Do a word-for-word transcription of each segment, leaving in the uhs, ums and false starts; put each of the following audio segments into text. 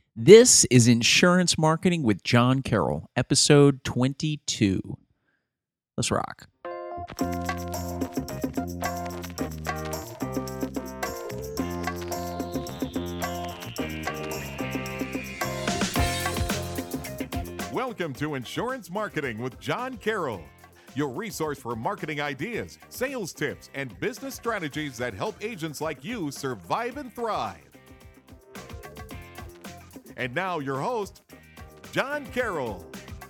This is Insurance Marketing with John Carroll, episode twenty-two. Let's rock. Welcome to Insurance Marketing with John Carroll, your resource for marketing ideas, sales tips, and business strategies that help agents like you survive and thrive. And now your host, John Carroll.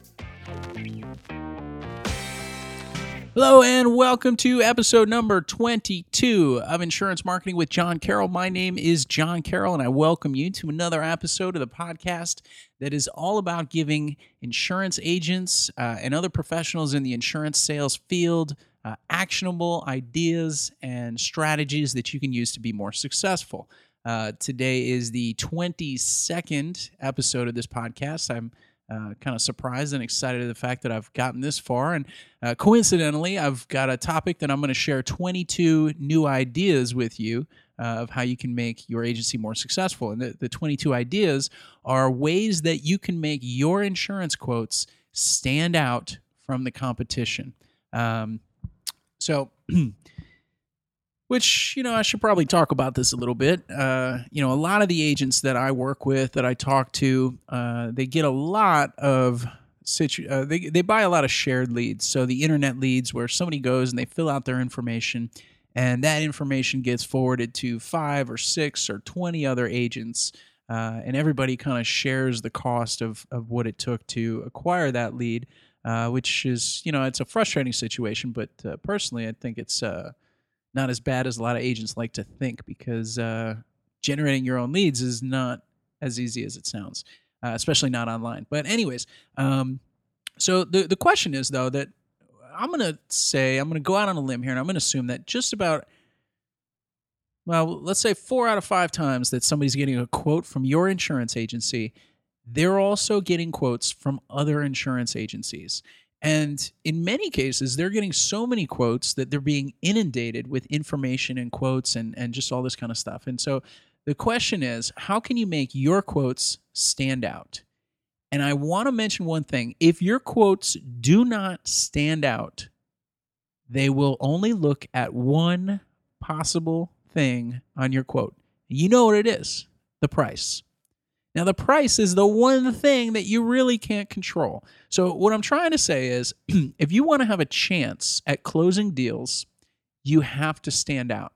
Hello and welcome to episode number twenty-two of Insurance Marketing with John Carroll. My name is John Carroll and I welcome you to another episode of the podcast that is all about giving insurance agents uh, and other professionals in the insurance sales field uh, actionable ideas and strategies that you can use to be more successful. Uh, today is the twenty-second episode of this podcast. I'm uh, kind of surprised and excited at the fact that I've gotten this far. And uh, coincidentally, I've got a topic that I'm going to share twenty-two new ideas with you uh, of how you can make your agency more successful. And the, the twenty-two ideas are ways that you can make your insurance quotes stand out from the competition. Um, so... Which, you know, I should probably talk about this a little bit. Uh, you know, a lot of the agents that I work with, that I talk to, uh, they get a lot of, situ- uh, they, they buy a lot of shared leads. So the internet leads where somebody goes and they fill out their information and that information gets forwarded to five or six or twenty other agents. Uh, and everybody kind of shares the cost of, of what it took to acquire that lead, uh, which is, you know, it's a frustrating situation. But uh, personally, I think it's... Uh, not as bad as a lot of agents like to think, because uh, generating your own leads is not as easy as it sounds, uh, especially not online. But anyways, um, so the, the question is, though, that I'm going to say, I'm going to go out on a limb here, and I'm going to assume that just about, well, let's say four out of five times that somebody's getting a quote from your insurance agency, they're also getting quotes from other insurance agencies. And in many cases, they're getting so many quotes that they're being inundated with information and quotes and, and just all this kind of stuff. And so the question is, how can you make your quotes stand out? And I want to mention one thing. If your quotes do not stand out, they will only look at one possible thing on your quote. You know what it is, the price. Now, the price is the one thing that you really can't control. So what I'm trying to say is, if you want to have a chance at closing deals, you have to stand out.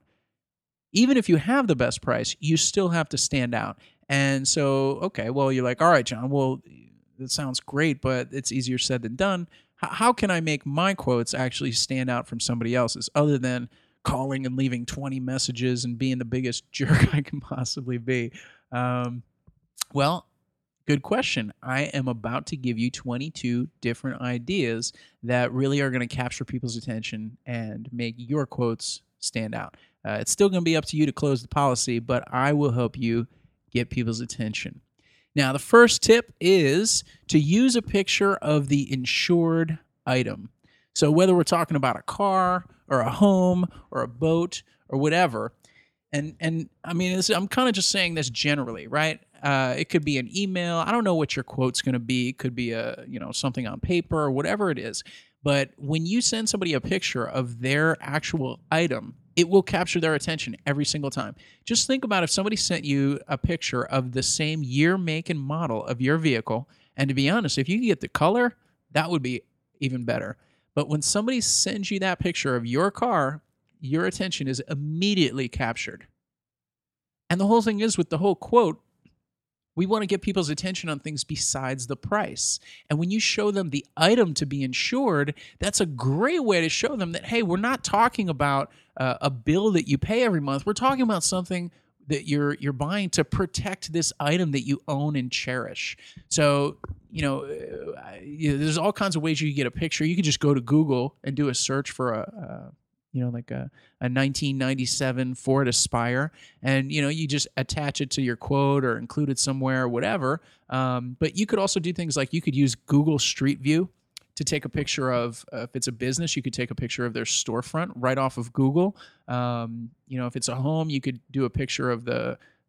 Even if you have the best price, you still have to stand out. And so, okay, well, you're like, all right, John, well, that sounds great, but it's easier said than done. H- how can I make my quotes actually stand out from somebody else's, other than calling and leaving twenty messages and being the biggest jerk I can possibly be? Um, Well, good question. I am about to give you twenty-two different ideas that really are going to capture people's attention and make your quotes stand out. Uh, it's still going to be up to you to close the policy, but I will help you get people's attention. Now, the first tip is to use a picture of the insured item. So whether we're talking about a car or a home or a boat or whatever, and and I mean, this, I'm kind of just saying this generally, right? Uh, it could be an email. I don't know what your quote's going to be. It could be a, you know, something on paper or whatever it is. But when you send somebody a picture of their actual item, it will capture their attention every single time. Just think about if somebody sent you a picture of the same year, make, and model of your vehicle. And to be honest, if you could get the color, that would be even better. But when somebody sends you that picture of your car, your attention is immediately captured. And the whole thing is, with the whole quote, we want to get people's attention on things besides the price. And when you show them the item to be insured, that's a great way to show them that, hey, we're not talking about uh, a bill that you pay every month. We're talking about something that you're you're buying to protect this item that you own and cherish. So, you know, uh, you know there's all kinds of ways you can get a picture. You could just go to Google and do a search for a, a you know, like a, a nineteen ninety-seven Ford Aspire, and, you know, you just attach it to your quote or include it somewhere or whatever. Um, but you could also do things like you could use Google Street View to take a picture of, uh, if it's a business, you could take a picture of their storefront right off of Google. Um, you know, if it's a home, you could do a picture of the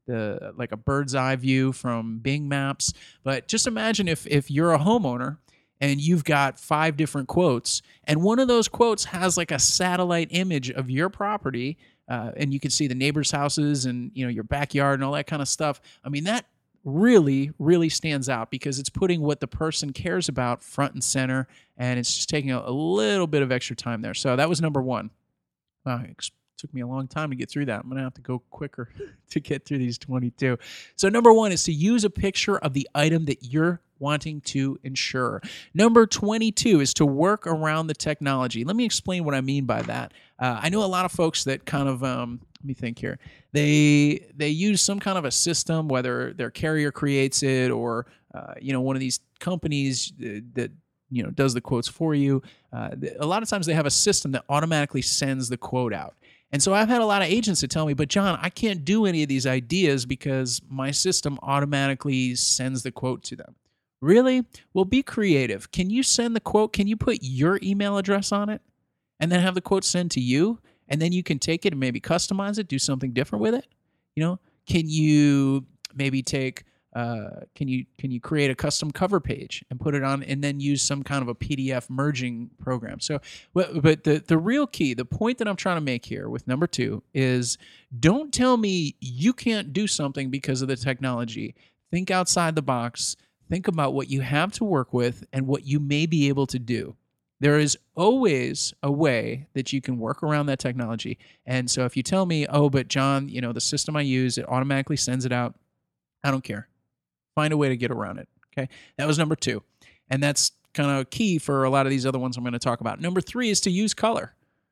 the like a bird's eye view from Bing Maps. But just imagine if if you're a homeowner and you've got five different quotes, and one of those quotes has like a satellite image of your property, uh, and you can see the neighbors' houses and you know your backyard and all that kind of stuff. I mean, that really, really stands out because it's putting what the person cares about front and center, and it's just taking a, a little bit of extra time there. So that was number one. Wow, it took me a long time to get through that. I'm going to have to go quicker to get through these twenty-two. So number one is to use a picture of the item that you're wanting to insure. Number twenty-two is to work around the technology. Let me explain what I mean by that. Uh, I know a lot of folks that kind of, um, let me think here. They they use some kind of a system, whether their carrier creates it or uh, you know one of these companies that you know does the quotes for you. Uh, a lot of times they have a system that automatically sends the quote out. And so I've had a lot of agents that tell me, but John, I can't do any of these ideas because my system automatically sends the quote to them. Really? Well, be creative. Can you send the quote? Can you put your email address on it and then have the quote sent to you? And then you can take it and maybe customize it, do something different with it. You know, can you maybe take, uh, can you can you create a custom cover page and put it on, and then use some kind of a P D F merging program? So, but, but the the real key, the point that I'm trying to make here with number two is, don't tell me you can't do something because of the technology. Think outside the box. Think about what you have to work with and what you may be able to do. There is always a way that you can work around that technology. And so if you tell me, oh, but John, you know, the system I use, it automatically sends it out, I don't care. Find a way to get around it. Okay. That was number two. And that's kind of key for a lot of these other ones I'm going to talk about. Number three is to use color.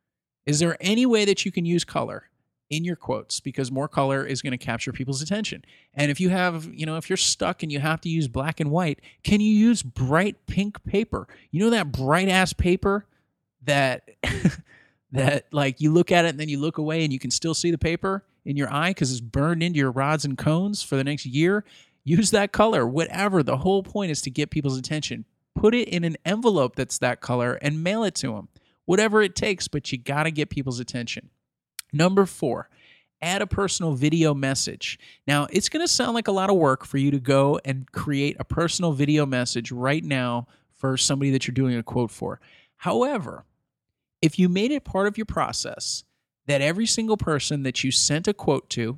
Is there any way that you can use color in your quotes? Because more color is going to capture people's attention. And if you have, you know, if you're stuck and you have to use black and white, can you use bright pink paper? You know that bright ass paper that that like you look at it and then you look away and you can still see the paper in your eye because it's burned into your rods and cones for the next year? Use that color, whatever. The whole point is to get people's attention. Put it in an envelope that's that color and mail it to them. Whatever it takes, but you got to get people's attention. Number four, add a personal video message. Now, it's going to sound like a lot of work for you to go and create a personal video message right now for somebody that you're doing a quote for. However, if you made it part of your process that every single person that you sent a quote to,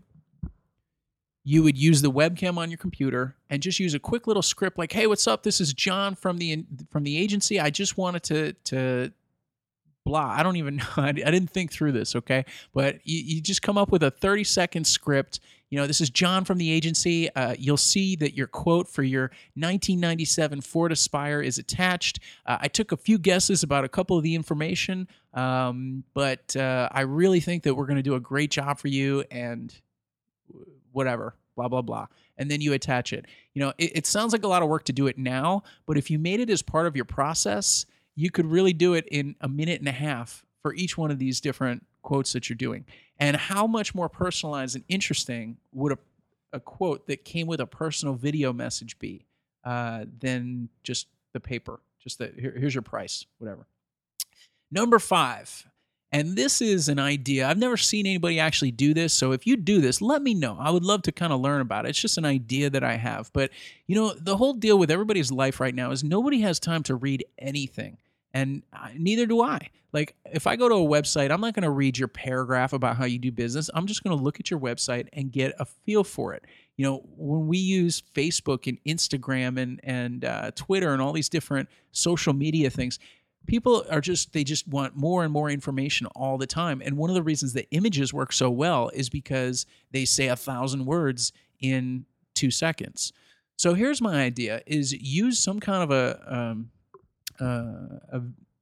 you would use the webcam on your computer and just use a quick little script like, hey, what's up? This is John from the from the agency. I just wanted to to blah. I don't even know. I, I didn't think through this, okay? But you, you just come up with a thirty-second script. You know, this is John from the agency. Uh, you'll see that your quote for your nineteen ninety-seven Ford Aspire is attached. Uh, I took a few guesses about a couple of the information, um, but uh, I really think that we're going to do a great job for you and whatever, blah, blah, blah. And then you attach it. You know, it, it sounds like a lot of work to do it now, but if you made it as part of your process, you could really do it in a minute and a half for each one of these different quotes that you're doing. And how much more personalized and interesting would a, a quote that came with a personal video message be uh, than just the paper? Just that here, here's your price, whatever. Number five, and this is an idea. I've never seen anybody actually do this, so if you do this, let me know. I would love to kind of learn about it. It's just an idea that I have. But, you know, the whole deal with everybody's life right now is nobody has time to read anything. And neither do I. Like, if I go to a website, I'm not going to read your paragraph about how you do business. I'm just going to look at your website and get a feel for it. You know, when we use Facebook and Instagram and, and uh, Twitter and all these different social media things, people are just, they just want more and more information all the time. And one of the reasons that images work so well is because they say a thousand words in two seconds. So here's my idea, is use some kind of a... Um, Uh, a,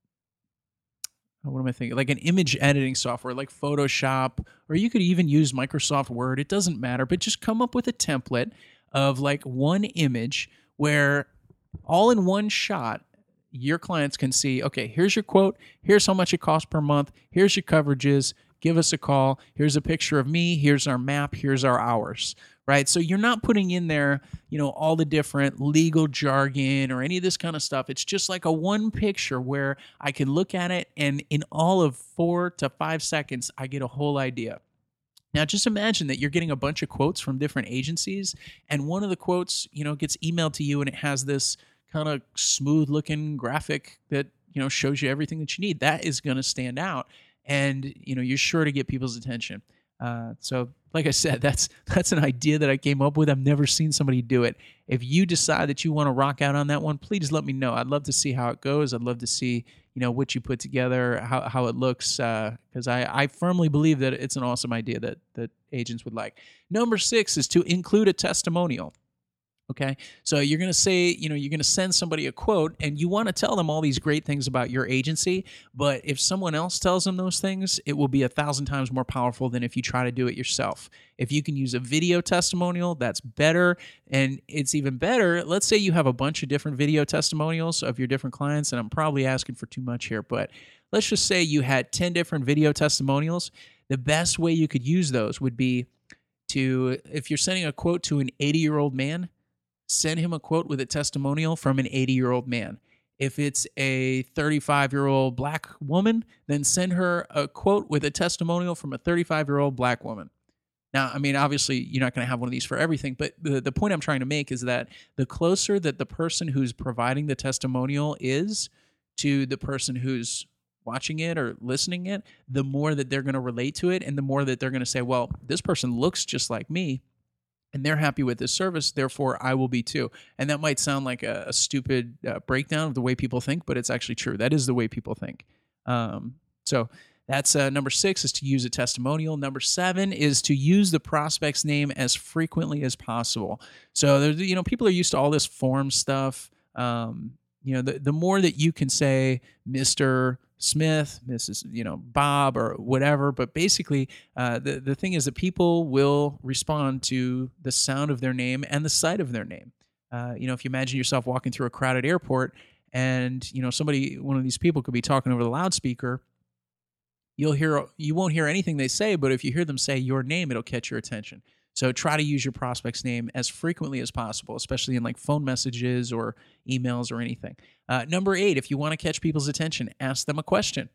what am I thinking? Like an image editing software like Photoshop, or you could even use Microsoft Word. It doesn't matter, but just come up with a template of like one image where all in one shot, your clients can see, okay, here's your quote. Here's how much it costs per month. Here's your coverages. Give us a call. Here's a picture of me. Here's our map. Here's our hours, right? So you're not putting in there, you know, all the different legal jargon or any of this kind of stuff. It's just like a one picture where I can look at it and in all of four to five seconds, I get a whole idea. Now, just imagine that you're getting a bunch of quotes from different agencies, and one of the quotes, you know, gets emailed to you, and it has this kind of smooth-looking graphic that, you know, shows you everything that you need. That is going to stand out, and, you know, you're sure to get people's attention. Uh, so, like I said, that's that's an idea that I came up with. I've never seen somebody do it. If you decide that you want to rock out on that one, please let me know. I'd love to see how it goes. I'd love to see, you know, what you put together, how how it looks, because uh, I, I firmly believe that it's an awesome idea that that agents would like. Number six is to include a testimonial. Okay, so you're going to say, you know, you're going to send somebody a quote, and you want to tell them all these great things about your agency, but if someone else tells them those things, it will be a thousand times more powerful than if you try to do it yourself. If you can use a video testimonial, that's better, and it's even better. Let's say you have a bunch of different video testimonials of your different clients, and I'm probably asking for too much here, but let's just say you had ten different video testimonials. The best way you could use those would be to, if you're sending a quote to an eighty-year-old man, send him a quote with a testimonial from an eighty-year-old man. If it's a thirty-five-year-old black woman, then send her a quote with a testimonial from a thirty-five-year-old black woman. Now, I mean, obviously, you're not going to have one of these for everything, but the, the point I'm trying to make is that the closer that the person who's providing the testimonial is to the person who's watching it or listening it, the more that they're going to relate to it, and the more that they're going to say, well, this person looks just like me, and they're happy with this service, therefore I will be too. And that might sound like a, a stupid uh, breakdown of the way people think, but it's actually true. That is the way people think. Um, so that's uh, number six, is to use a testimonial. Number seven is to use the prospect's name as frequently as possible. So there's, you know, people are used to all this form stuff. Um, you know, the, the more that you can say Mister Smith, Missus you know, Bob, or whatever. But basically, uh, the, the thing is that people will respond to the sound of their name and the sight of their name. Uh, you know, if you imagine yourself walking through a crowded airport and, you know, somebody, one of these people could be talking over the loudspeaker, you'll hear, you won't hear anything they say, but if you hear them say your name, it'll catch your attention. So try to use your prospect's name as frequently as possible, especially in like phone messages or emails or anything. Uh, number eight, if you want to catch people's attention, ask them a question.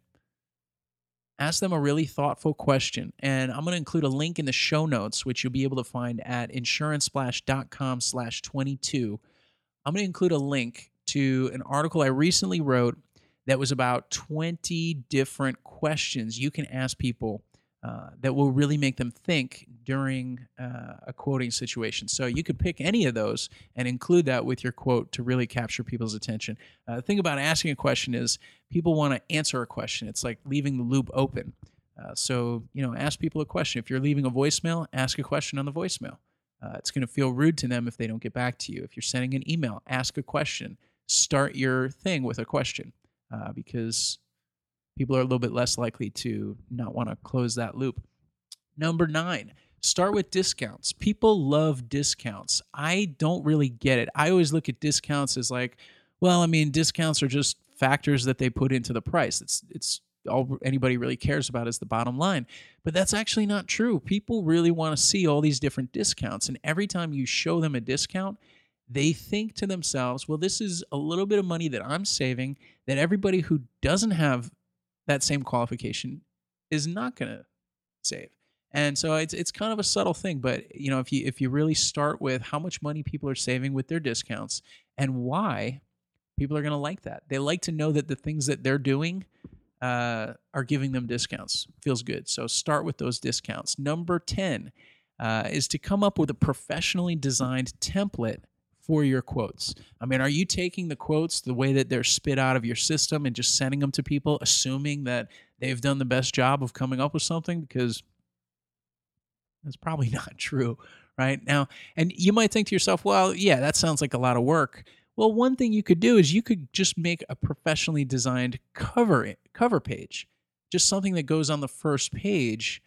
Ask them a really thoughtful question. And I'm going to include a link in the show notes, which you'll be able to find at insurancesplash.com slash 22. I'm going to include a link to an article I recently wrote that was about twenty different questions you can ask people Uh, that will really make them think during uh, a quoting situation. So you could pick any of those and include that with your quote to really capture people's attention. Uh, the thing about asking a question is people want to answer a question. It's like leaving the loop open. Uh, so, you know, ask people a question. If you're leaving a voicemail, ask a question on the voicemail. Uh, it's going to feel rude to them if they don't get back to you. If you're sending an email, ask a question. Start your thing with a question uh, because people are a little bit less likely to not want to close that loop. Number nine, start with discounts. People love discounts. I don't really get it. I always look at discounts as like, well, I mean, discounts are just factors that they put into the price. It's it's all anybody really cares about is the bottom line. But that's actually not true. People really want to see all these different discounts. And every time you show them a discount, they think to themselves, well, this is a little bit of money that I'm saving that everybody who doesn't have that same qualification is not going to save. And so it's it's kind of a subtle thing, but you know, if you if you really start with how much money people are saving with their discounts and why, people are going to like that. They like to know that the things that they're doing uh, are giving them discounts. Feels good. So start with those discounts. Number ten uh, is to come up with a professionally designed template for your quotes. I mean, are you taking the quotes the way that they're spit out of your system and just sending them to people, assuming that they've done the best job of coming up with something? Because that's probably not true, right? Now, and you might think to yourself, well, yeah, that sounds like a lot of work. Well, one thing you could do is you could just make a professionally designed cover cover page, just something that goes on the first page.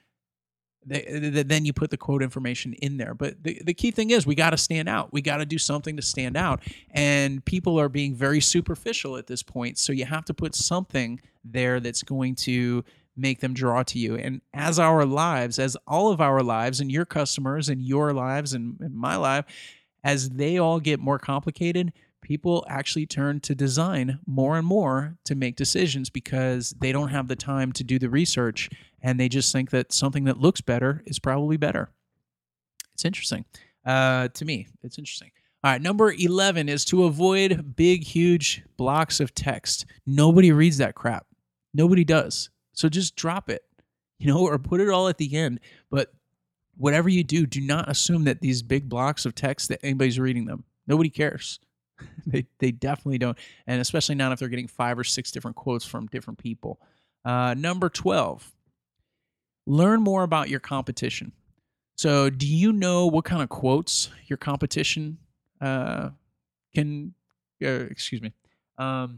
Then you put the quote information in there. But the, the key thing is we got to stand out. We got to do something to stand out. And people are being very superficial at this point. So you have to put something there that's going to make them draw to you. And as our lives, as all of our lives and your customers and your lives and, and my life, as they all get more complicated, people actually turn to design more and more to make decisions because they don't have the time to do the research, and they just think that something that looks better is probably better. It's interesting. Uh, to me, it's interesting. All right, number eleven is to avoid big, huge blocks of text. Nobody reads that crap. Nobody does. So just drop it, you know, or put it all at the end. But whatever you do, do not assume that these big blocks of text that anybody's reading them. Nobody cares. they they definitely don't, and especially not if they're getting five or six different quotes from different people. Uh, number twelve, learn more about your competition. So do you know what kind of quotes your competition uh, can, uh, excuse me, um,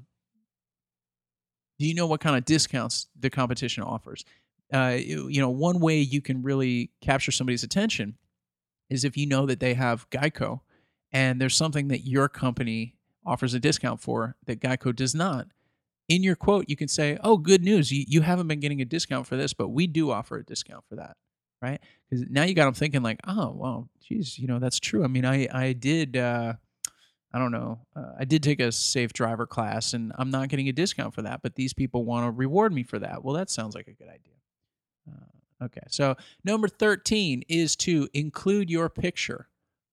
do you know what kind of discounts the competition offers? Uh, you, you know, one way you can really capture somebody's attention is if you know that they have Geico and there's something that your company offers a discount for that Geico does not. In your quote, you can say, oh, good news, you, you haven't been getting a discount for this, but we do offer a discount for that, right? Because now you got them thinking like, oh, well, geez, you know, that's true. I mean, I, I did, uh, I don't know, uh, I did take a safe driver class, and I'm not getting a discount for that, but these people want to reward me for that. Well, that sounds like a good idea. Uh, okay, so number thirteen is to include your picture.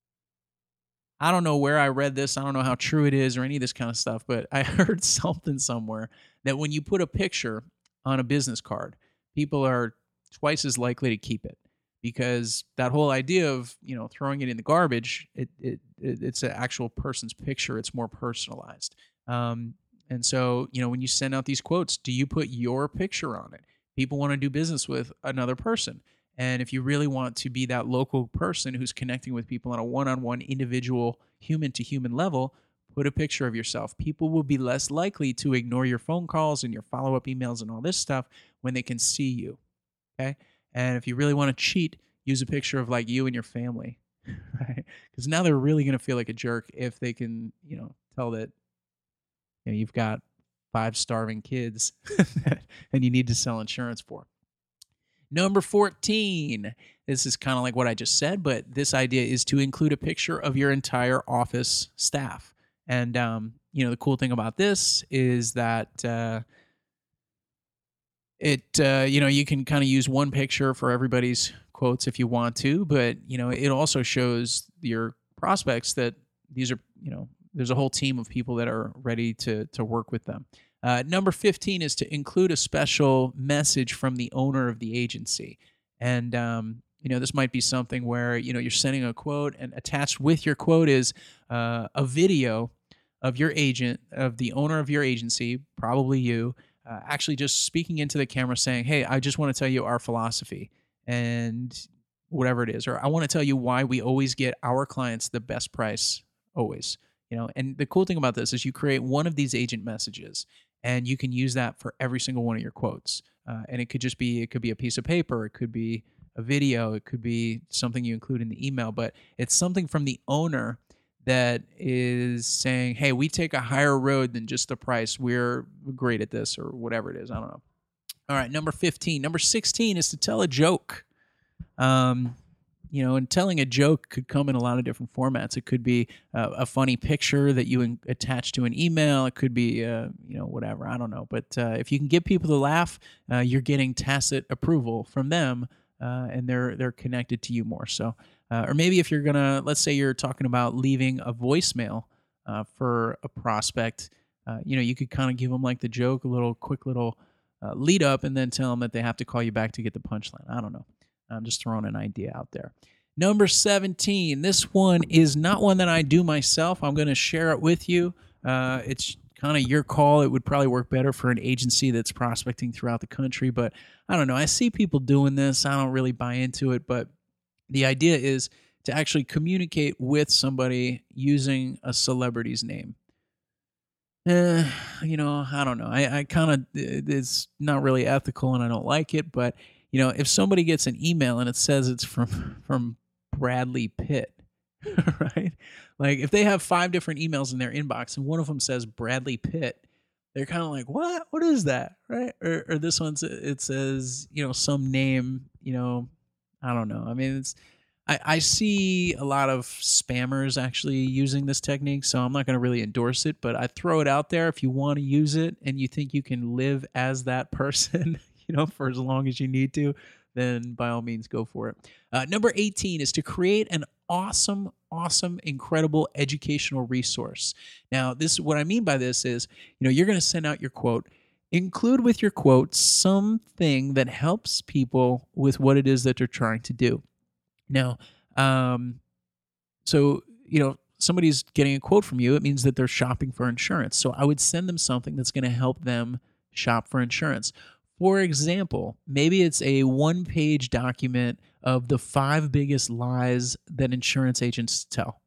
I don't know where I read this. I don't know how true it is or any of this kind of stuff, but I heard something somewhere that when you put a picture on a business card, people are twice as likely to keep it, because that whole idea of, you know, throwing it in the garbage, it, it, it it's an actual person's picture. It's more personalized. Um, and so, you know, when you send out these quotes, do you put your picture on it? People want to do business with another person. And if you really want to be that local person who's connecting with people on a one-on-one individual human-to-human level, put a picture of yourself. People will be less likely to ignore your phone calls and your follow-up emails and all this stuff when they can see you, okay? And if you really want to cheat, use a picture of like you and your family, right? Because now they're really going to feel like a jerk if they can, you know, tell that, you know, you've got five starving kids and you need to sell insurance for. Number fourteen, this is kind of like what I just said, but this idea is to include a picture of your entire office staff. And, um, you know, the cool thing about this is that uh, it, uh, you know, you can kind of use one picture for everybody's quotes if you want to, but, you know, it also shows your prospects that these are, you know, there's a whole team of people that are ready to to work with them. Uh, number fifteen is to include a special message from the owner of the agency. And, um, you know, this might be something where, you know, you're sending a quote, and attached with your quote is uh, a video of your agent, of the owner of your agency, probably you, uh, actually just speaking into the camera saying, hey, I just want to tell you our philosophy and whatever it is. Or I want to tell you why we always get our clients the best price, always. You know, and the cool thing about this is you create one of these agent messages, and you can use that for every single one of your quotes. Uh, and it could just be, it could be a piece of paper, it could be a video, it could be something you include in the email, but it's something from the owner that is saying, hey, we take a higher road than just the price. We're great at this, or whatever it is. I don't know. All right, number fifteen. Number sixteen is to tell a joke. Um, You know, and telling a joke could come in a lot of different formats. It could be uh, a funny picture that you in- attach to an email. It could be, uh, you know, whatever. I don't know. But uh, if you can get people to laugh, uh, you're getting tacit approval from them, uh, and they're they're connected to you more. So, uh, or maybe if you're gonna, let's say you're talking about leaving a voicemail uh, for a prospect, uh, you know, you could kind of give them like the joke, a little quick little uh, lead up, and then tell them that they have to call you back to get the punchline. I don't know. I'm just throwing an idea out there. Number seventeen. This one is not one that I do myself. I'm going to share it with you. Uh, it's kind of your call. It would probably work better for an agency that's prospecting throughout the country, but I don't know. I see people doing this. I don't really buy into it, but the idea is to actually communicate with somebody using a celebrity's name. Eh, you know, I don't know. I, I kind of, it's not really ethical and I don't like it, but you know, if somebody gets an email and it says it's from from Bradley Pitt, right? Like if they have five different emails in their inbox and one of them says Bradley Pitt, they're kind of like, what? What is that, right? Or, or this one's, it says, you know, some name, you know, I don't know. I mean, it's, I, I see a lot of spammers actually using this technique, so I'm not going to really endorse it, but I throw it out there. If you want to use it and you think you can live as that person, you know, for as long as you need to, then by all means go for it. Uh, number eighteen is to create an awesome, awesome, incredible educational resource. Now, this what I mean by this is, you know, you're going to send out your quote. Include with your quote something that helps people with what it is that they're trying to do. Now, um, so, you know, somebody's getting a quote from you, it means that they're shopping for insurance. So I would send them something that's going to help them shop for insurance. For example, maybe it's a one-page document of the five biggest lies that insurance agents tell.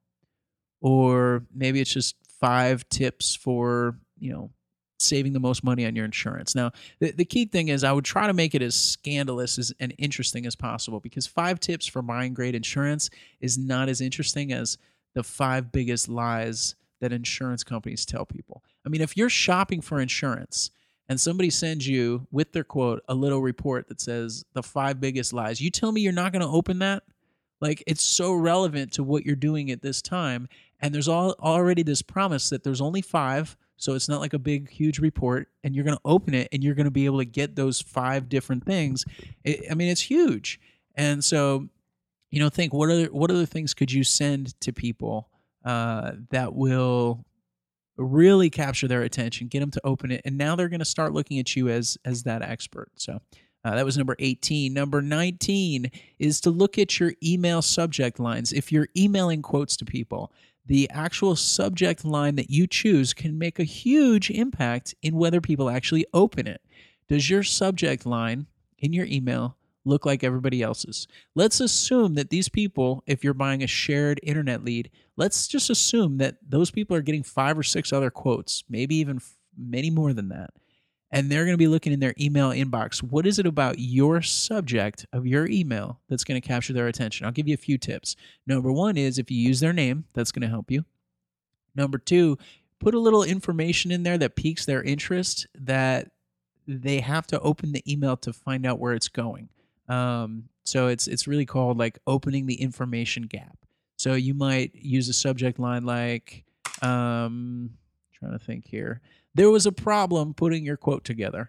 Or maybe it's just five tips for, you know, saving the most money on your insurance. Now, the, the key thing is I would try to make it as scandalous as, and interesting as possible, because five tips for buying great insurance is not as interesting as the five biggest lies that insurance companies tell people. I mean, if you're shopping for insurance and somebody sends you with their quote a little report that says the five biggest lies, you tell me you're not going to open that? Like, it's so relevant to what you're doing at this time. And there's all, already this promise that there's only five. So it's not like a big, huge report, and you're going to open it and you're going to be able to get those five different things. It, I mean, it's huge. And so, you know, think what other what other things could you send to people uh, that will really capture their attention, get them to open it, and now they're going to start looking at you as as that expert. So uh, that was number eighteen. Number nineteen is to look at your email subject lines. If you're emailing quotes to people, the actual subject line that you choose can make a huge impact in whether people actually open it. Does your subject line in your email look like everybody else's? Let's assume that these people, if you're buying a shared internet lead, let's just assume that those people are getting five or six other quotes, maybe even f- many more than that. And they're going to be looking in their email inbox. What is it about your subject of your email that's going to capture their attention? I'll give you a few tips. Number one is if you use their name, that's going to help you. Number two, put a little information in there that piques their interest that they have to open the email to find out where it's going. Um, so it's it's really called like opening the information gap. So you might use a subject line like, um, trying to think here. There was a problem putting your quote together.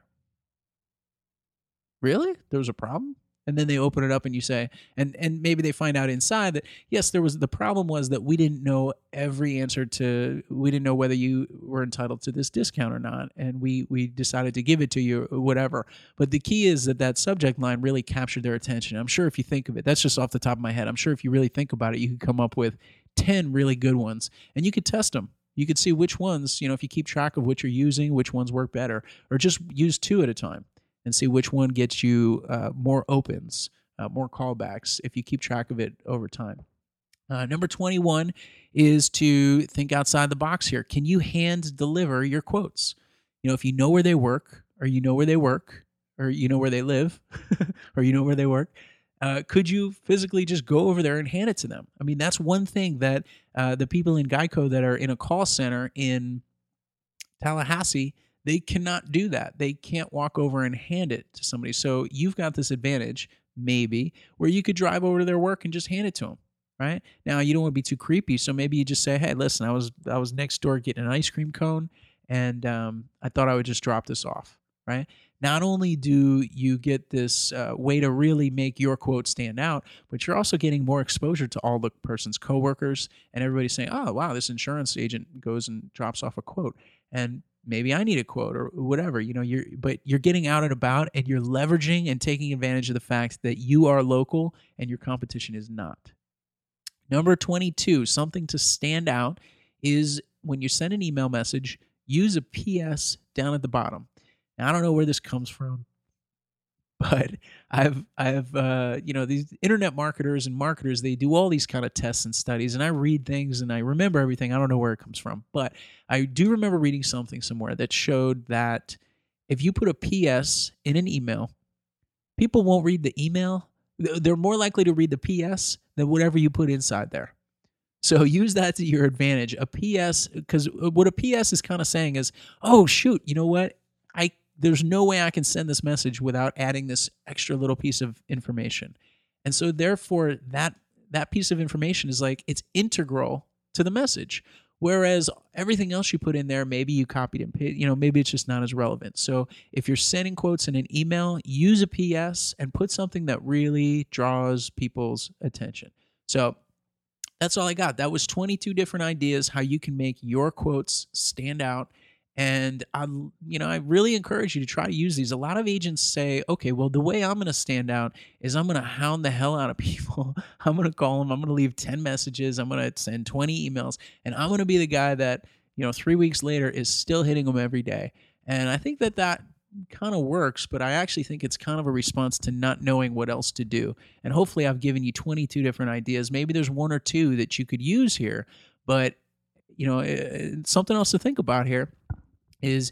Really? There was a problem? And then they open it up and you say, and and maybe they find out inside that, yes, there was, the problem was that we didn't know every answer to, we didn't know whether you were entitled to this discount or not. And we, we decided to give it to you or whatever. But the key is that that subject line really captured their attention. I'm sure if you think of it, that's just off the top of my head. I'm sure if you really think about it, you could come up with ten really good ones and you could test them. You could see which ones, you know, if you keep track of what you're using, which ones work better, or just use two at a time and see which one gets you uh, more opens, uh, more callbacks, if you keep track of it over time. Uh, number twenty-one is to think outside the box here. Can you hand deliver your quotes? You know, if you know where they work, or you know where they work, or you know where they live, or you know where they work, Uh, could you physically just go over there and hand it to them? I mean, that's one thing that uh, the people in Geico that are in a call center in Tallahassee, they cannot do that. They can't walk over and hand it to somebody. So you've got this advantage, maybe, where you could drive over to their work and just hand it to them, right? Now, you don't want to be too creepy, so maybe you just say, hey, listen, I was I was next door getting an ice cream cone, and um, I thought I would just drop this off, right? Not only do you get this uh, way to really make your quote stand out, but you're also getting more exposure to all the person's coworkers, and everybody's saying, oh, wow, this insurance agent goes and drops off a quote, and maybe I need a quote or whatever, you know, you're, but you're getting out and about, and you're leveraging and taking advantage of the fact that you are local and your competition is not. Number twenty-two, something to stand out is when you send an email message, use a P S down at the bottom. Now, I don't know where this comes from, but I've, I've, uh, you know, these internet marketers and marketers, they do all these kind of tests and studies, and I read things and I remember everything. I don't know where it comes from, but I do remember reading something somewhere that showed that if you put a P S in an email, people won't read the email. They're more likely to read the P S than whatever you put inside there. So use that to your advantage. A P S, because what a P S is kind of saying is, oh, shoot, you know what? I There's no way I can send this message without adding this extra little piece of information. And so therefore, that that piece of information is like, it's integral to the message. Whereas everything else you put in there, maybe you copied and pasted, you know, maybe it's just not as relevant. So if you're sending quotes in an email, use a P S and put something that really draws people's attention. So that's all I got. That was twenty-two different ideas how you can make your quotes stand out. And I, you know, I really encourage you to try to use these. A lot of agents say, okay, well, the way I'm going to stand out is I'm going to hound the hell out of people. I'm going to call them. I'm going to leave ten messages. I'm going to send twenty emails. And I'm going to be the guy that, you know, three weeks later is still hitting them every day. And I think that that kind of works, but I actually think it's kind of a response to not knowing what else to do. And hopefully I've given you twenty-two different ideas. Maybe there's one or two that you could use here, but, you know, it, something else to think about here is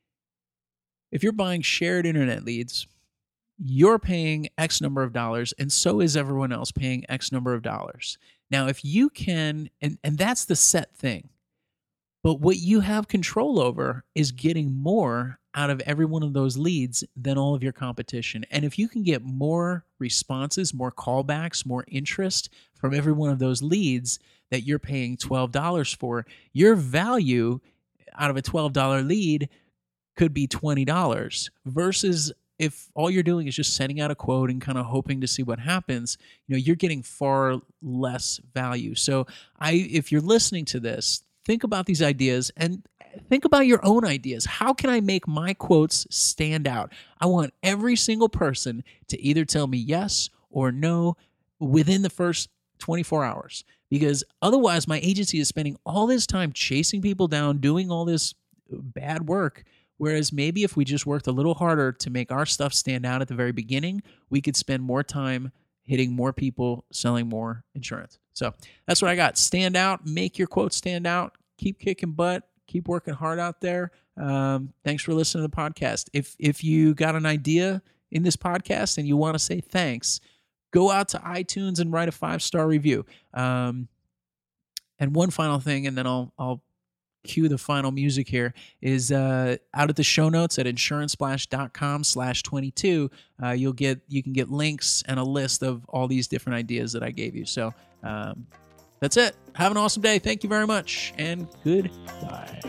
if you're buying shared internet leads, you're paying X number of dollars, and so is everyone else paying X number of dollars. Now, if you can, and, and that's the set thing, but what you have control over is getting more out of every one of those leads than all of your competition. And if you can get more responses, more callbacks, more interest from every one of those leads that you're paying twelve dollars for, your value out of a twelve dollars lead could be twenty dollars versus if all you're doing is just sending out a quote and kind of hoping to see what happens, you know, you're getting far less value. So I, if you're listening to this, think about these ideas and think about your own ideas. How can I make my quotes stand out? I want every single person to either tell me yes or no within the first twenty-four hours. Because otherwise, my agency is spending all this time chasing people down, doing all this bad work. Whereas maybe if we just worked a little harder to make our stuff stand out at the very beginning, we could spend more time hitting more people, selling more insurance. So that's what I got. Stand out, make your quotes stand out, keep kicking butt, keep working hard out there. Um, thanks for listening to the podcast. If if you got an idea in this podcast and you want to say thanks, go out to iTunes and write a five-star review. Um, and one final thing, and then I'll I'll cue the final music here, is uh, out at the show notes at insurancesplash.com slash 22, uh, you'll get you can get links and a list of all these different ideas that I gave you. So um, that's it. Have an awesome day. Thank you very much, and goodbye.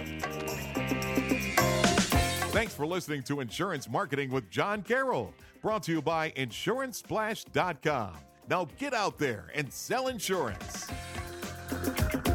Thanks for listening to Insurance Marketing with John Carroll, brought to you by insurance splash dot com. Now get out there and sell insurance.